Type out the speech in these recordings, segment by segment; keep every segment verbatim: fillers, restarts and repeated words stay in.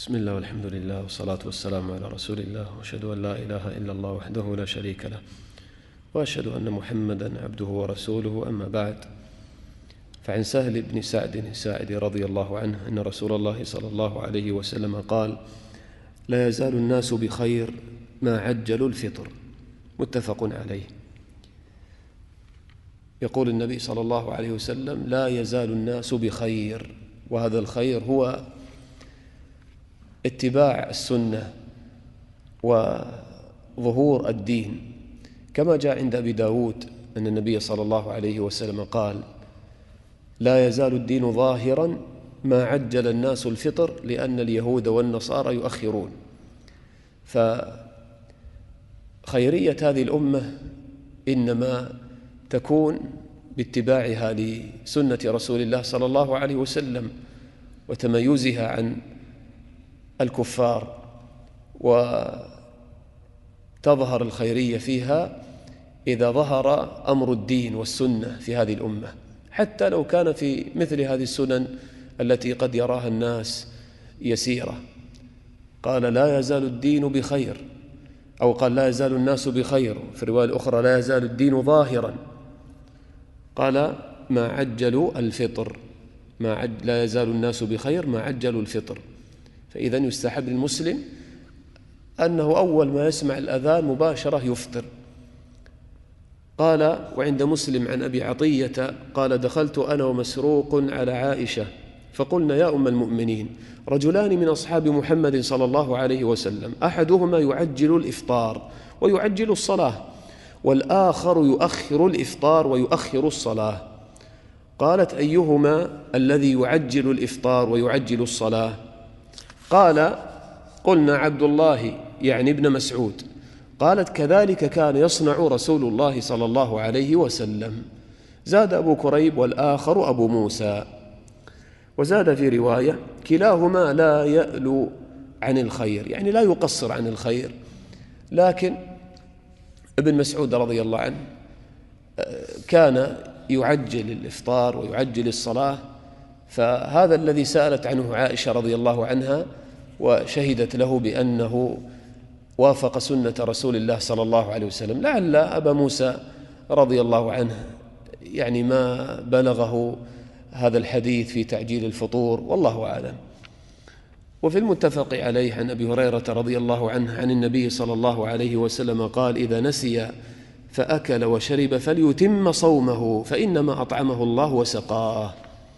بسم الله والحمد لله والصلاة والسلام على رسول الله، وأشهد أن لا إله إلا الله وحده لا شريك له، وأشهد أن محمدًا عبده ورسوله. أما بعد، فعن سهل بن سعد الساعدي رضي الله عنه أن رسول الله صلى الله عليه وسلم قال: لا يزال الناس بخير ما عجلوا الفطر. متفق عليه. يقول النبي صلى الله عليه وسلم: لا يزال الناس بخير، وهذا الخير هو اتباع السنة وظهور الدين، كما جاء عند أبي داود أن النبي صلى الله عليه وسلم قال: لا يزال الدين ظاهرا ما عجل الناس الفطر لأن اليهود والنصارى يؤخرون. فخيرية هذه الأمة إنما تكون باتباعها لسنة رسول الله صلى الله عليه وسلم وتميزها عن الكفار، وتظهر الخيرية فيها إذا ظهر أمر الدين والسنة في هذه الأمة، حتى لو كان في مثل هذه السنن التي قد يراها الناس يسيرة. قال: لا يزال الدين بخير، أو قال: لا يزال الناس بخير. في الرواية الأخرى: لا يزال الدين ظاهرا. قال: ما عجلوا الفطر، ما عج... لا يزال الناس بخير ما عجلوا الفطر. فإذا يستحب للمسلم أنه أول ما يسمع الأذان مباشرة يفطر. قال: وعند مسلم عن أبي عطية قال: دخلت أنا ومسروق على عائشة فقلنا: يا أم المؤمنين، رجلان من أصحاب محمد صلى الله عليه وسلم أحدهما يعجل الإفطار ويعجل الصلاة، والآخر يؤخر الإفطار ويؤخر الصلاة. قالت: أيهما الذي يعجل الإفطار ويعجل الصلاة؟ قال: قلنا: عبد الله، يعني ابن مسعود. قالت: كذلك كان يصنع رسول الله صلى الله عليه وسلم. زاد أبو كريب: والآخر أبو موسى. وزاد في رواية: كلاهما لا يألو عن الخير، يعني لا يقصر عن الخير. لكن ابن مسعود رضي الله عنه كان يعجل الإفطار ويعجل الصلاة، فهذا الذي سألت عنه عائشة رضي الله عنها وشهدت له بأنه وافق سنة رسول الله صلى الله عليه وسلم. لعل أبا موسى رضي الله عنه يعني ما بلغه هذا الحديث في تعجيل الفطور، والله أعلم. وفي المتفق عليه عن أبي هريرة رضي الله عنه عن النبي صلى الله عليه وسلم قال: إذا نسي فأكل وشرب فليتم صومه فإنما أطعمه الله وسقاه.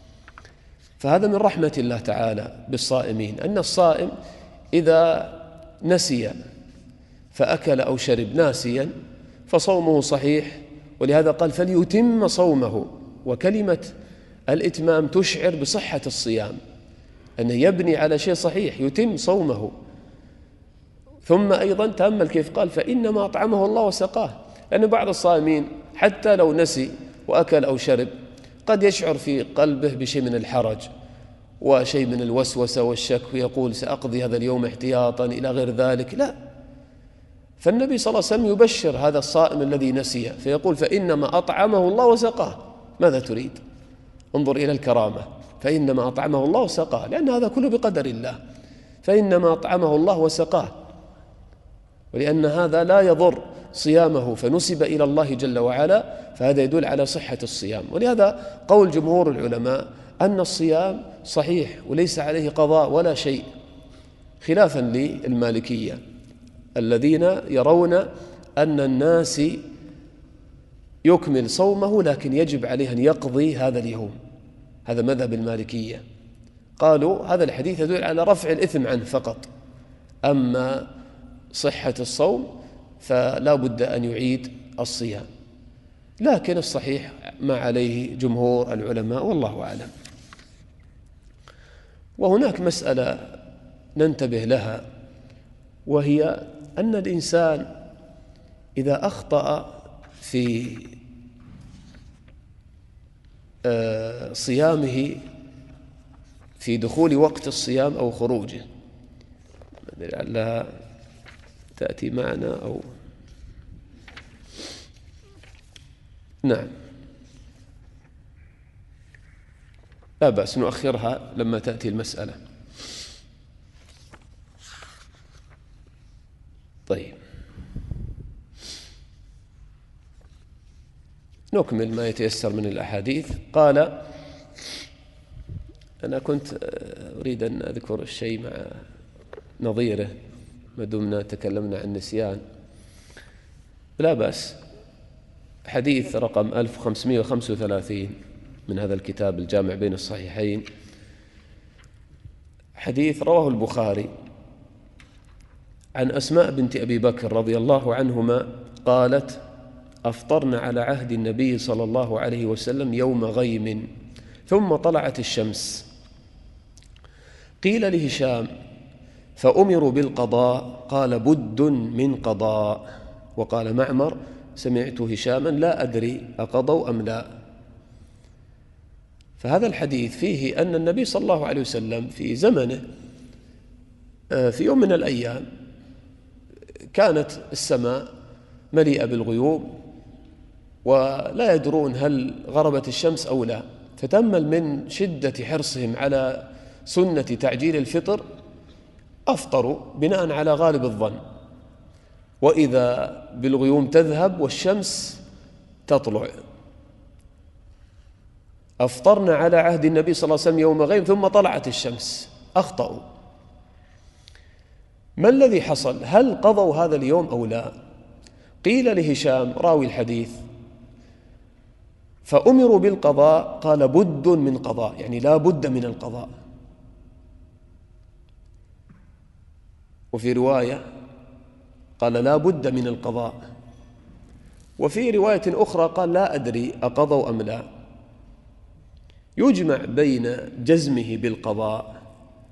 فهذا من رحمة الله تعالى بالصائمين، أن الصائم إذا نسي فأكل أو شرب ناسيا فصومه صحيح، ولهذا قال: فليتم صومه. وكلمة الإتمام تشعر بصحة الصيام، أنه يبني على شيء صحيح، يتم صومه. ثم أيضا تأمل كيف قال: فإنما أطعمه الله وسقاه، لأن بعض الصائمين حتى لو نسي وأكل أو شرب قد يشعر في قلبه بشيء من الحرج وشيء من الوسوسة والشك، ويقول: سأقضي هذا اليوم احتياطا إلى غير ذلك. لا، فالنبي صلى الله عليه وسلم يبشر هذا الصائم الذي نسي فيقول: فإنما أطعمه الله وسقاه. ماذا تريد؟ انظر إلى الكرامة، فإنما أطعمه الله وسقاه، لأن هذا كله بقدر الله. فإنما أطعمه الله وسقاه، ولأن هذا لا يضر صيامه فنسب إلى الله جل وعلا، فهذا يدل على صحة الصيام. ولهذا قول جمهور العلماء أن الصيام صحيح وليس عليه قضاء ولا شيء، خلافا للمالكية الذين يرون أن الناس يكمل صومه لكن يجب عليه أن يقضي هذا اليوم. هذا مذهب المالكية. قالوا هذا الحديث يدل على رفع الإثم عنه فقط، أما صحة الصوم فلا بد أن يعيد الصيام. لكن الصحيح ما عليه جمهور العلماء، والله أعلم. وهناك مسألة ننتبه لها، وهي أن الإنسان إذا أخطأ في صيامه في دخول وقت الصيام أو خروجه، لعلها تأتي معنا أو نعم لا بأس نؤخرها لما تأتي المسألة. نكمل ما يتيسر من الأحاديث. قال: أنا كنت أريد أن أذكر الشيء مع نظيره ما دمنا تكلمنا عن النسيان، لا بأس. حديث رقم ألف وخمسمائة وخمسة وثلاثين من هذا الكتاب الجامع بين الصحيحين، حديث رواه البخاري عن أسماء بنت أبي بكر رضي الله عنهما قالت: أفطرنا على عهد النبي صلى الله عليه وسلم يوم غيم ثم طلعت الشمس. قيل لهشام: فأمروا بالقضاء، قال: بد من قضاء. وقال معمر: سمعت هشاما لا أدري أقضوا أم لا. فهذا الحديث فيه أن النبي صلى الله عليه وسلم في زمنه في يوم من الأيام كانت السماء مليئة بالغيوم ولا يدرون هل غربت الشمس أو لا، فتأمل من شدة حرصهم على سنة تعجيل الفطر أفطروا بناء على غالب الظن، وإذا بالغيوم تذهب والشمس تطلع. أفطرنا على عهد النبي صلى الله عليه وسلم يوم غيم ثم طلعت الشمس، أخطأوا. ما الذي حصل؟ هل قضوا هذا اليوم أو لا؟ قيل لهشام راوي الحديث: فأمروا بالقضاء، قال: بد من قضاء، يعني لا بد من القضاء. وفي رواية قال: لا بد من القضاء. وفي رواية أخرى قال: لا أدري أقضوا أم لا. يجمع بين جزمه بالقضاء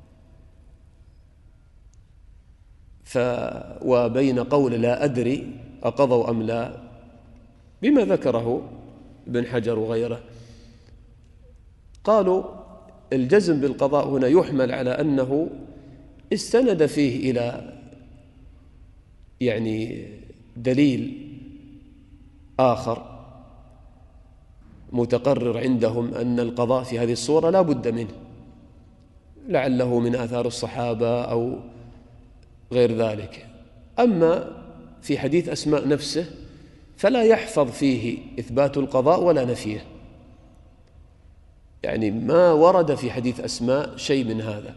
ف وبين قول لا أدري أقضوا أم لا بما ذكره ابن حجر وغيره. قالوا الجزم بالقضاء هنا يحمل على أنه استند فيه إلى يعني دليل آخر متقرر عندهم أن القضاء في هذه الصورة لا بد منه، لعله من آثار الصحابة أو غير ذلك. أما في حديث أسماء نفسه فلا يحفظ فيه إثبات القضاء ولا نفيه، يعني ما ورد في حديث أسماء شيء من هذا.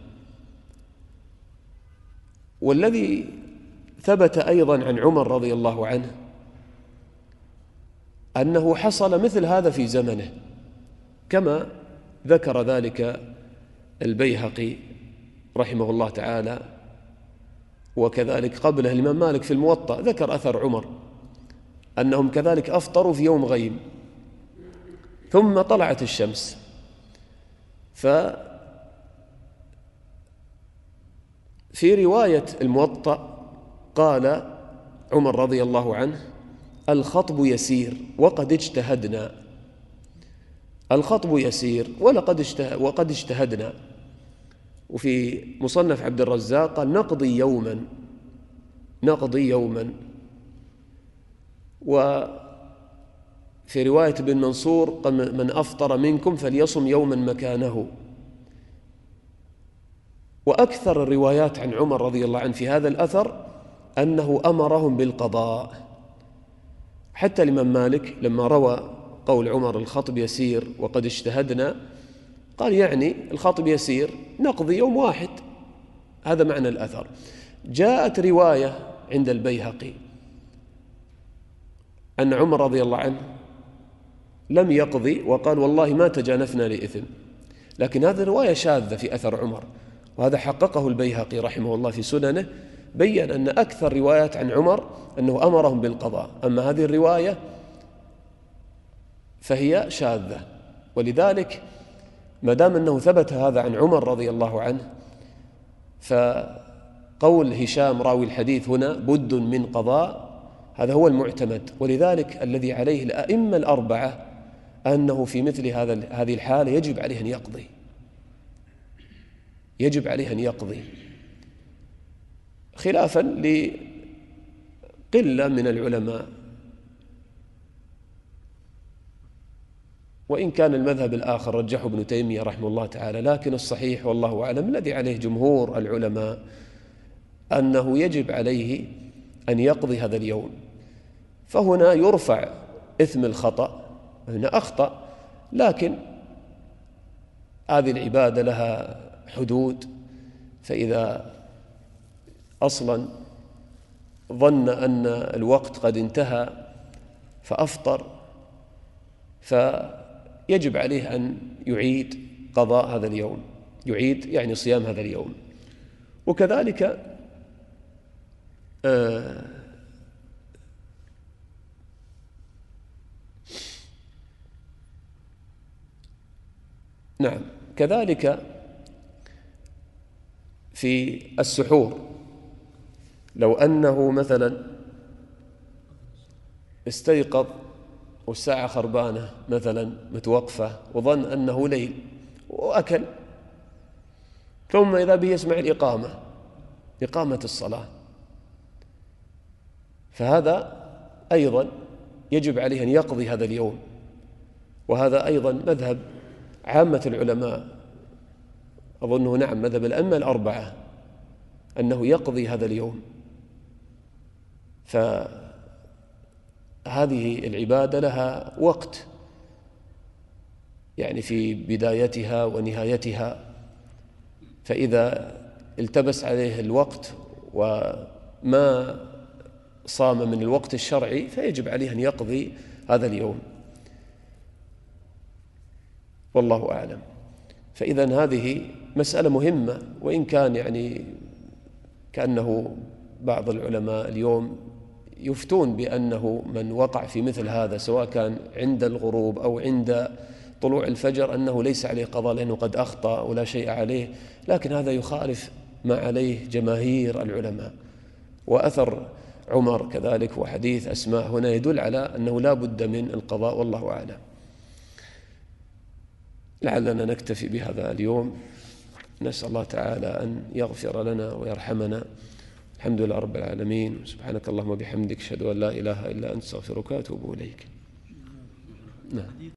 والذي ثبت أيضا عن عمر رضي الله عنه أنه حصل مثل هذا في زمنه، كما ذكر ذلك البيهقي رحمه الله تعالى، وكذلك قبله الإمام مالك في الموطأ ذكر أثر عمر أنهم كذلك أفطروا في يوم غيم ثم طلعت الشمس. ففي رواية الموطأ قال عمر رضي الله عنه: الخطب يسير وقد اجتهدنا. الخطب يسير ولقد اجتهد وقد اجتهدنا. وفي مصنف عبد الرزاق قال: نقضي يوما نقضي يوما. وفي رواية ابن منصور قال: من أفطر منكم فليصم يوما مكانه. وأكثر الروايات عن عمر رضي الله عنه في هذا الأثر أنه أمرهم بالقضاء. حتى الإمام مالك لما روى قول عمر الخطب يسير وقد اجتهدنا قال يعني الخطب يسير نقضي يوم واحد، هذا معنى الأثر. جاءت رواية عند البيهقي أن عمر رضي الله عنه لم يقضي وقال: والله ما تجانفنا لإثم. لكن هذه رواية شاذة في أثر عمر، وهذا حققه البيهقي رحمه الله في سننه، بيّن أن أكثر روايات عن عمر أنه أمرهم بالقضاء، أما هذه الرواية فهي شاذة. ولذلك ما دام أنه ثبت هذا عن عمر رضي الله عنه، فقول هشام راوي الحديث هنا بد من قضاء هذا هو المعتمد. ولذلك الذي عليه الأئمة الأربعة أنه في مثل هذا هذه الحالة يجب عليه أن يقضي يجب عليه أن يقضي خلافا لقلة من العلماء. وإن كان المذهب الآخر رجحه ابن تيمية رحمه الله تعالى، لكن الصحيح والله أعلم الذي عليه جمهور العلماء أنه يجب عليه أن يقضي هذا اليوم. فهنا يرفع إثم الخطأ هنا أخطأ، لكن هذه العبادة لها حدود، فإذا أصلا ظن أن الوقت قد انتهى فأفطر فيجب عليه أن يعيد قضاء هذا اليوم، يعيد يعني صيام هذا اليوم. وكذلك آه نعم كذلك في السحور، لو أنه مثلا استيقظ والساعة خربانة مثلا متوقفة وظن أنه ليل وأكل، ثم إذا به يسمع الإقامة إقامة الصلاة، فهذا أيضا يجب عليه أن يقضي هذا اليوم. وهذا أيضا مذهب عامة العلماء، أظنه نعم مذهب الأئمة الأربعة، أنه يقضي هذا اليوم. فهذه العبادة لها وقت، يعني في بدايتها ونهايتها، فإذا التبس عليه الوقت وما صام من الوقت الشرعي فيجب عليه أن يقضي هذا اليوم، والله أعلم. فإذن هذه مسألة مهمة، وإن كان يعني كأنه بعض العلماء اليوم يفتون بأنه من وقع في مثل هذا سواء كان عند الغروب أو عند طلوع الفجر أنه ليس عليه قضاء لأنه قد أخطأ ولا شيء عليه، لكن هذا يخالف ما عليه جماهير العلماء. وأثر عمر كذلك وحديث أسماء هنا يدل على أنه لا بد من القضاء، والله أعلم. لعلنا نكتفي بهذا اليوم، نسأل الله تعالى أن يغفر لنا ويرحمنا. الحمد لله رب العالمين، سبحانك اللهم وبحمدك، أشهد أن لا إله إلا أنت، أستغفرك وأتوب إليك. نعم.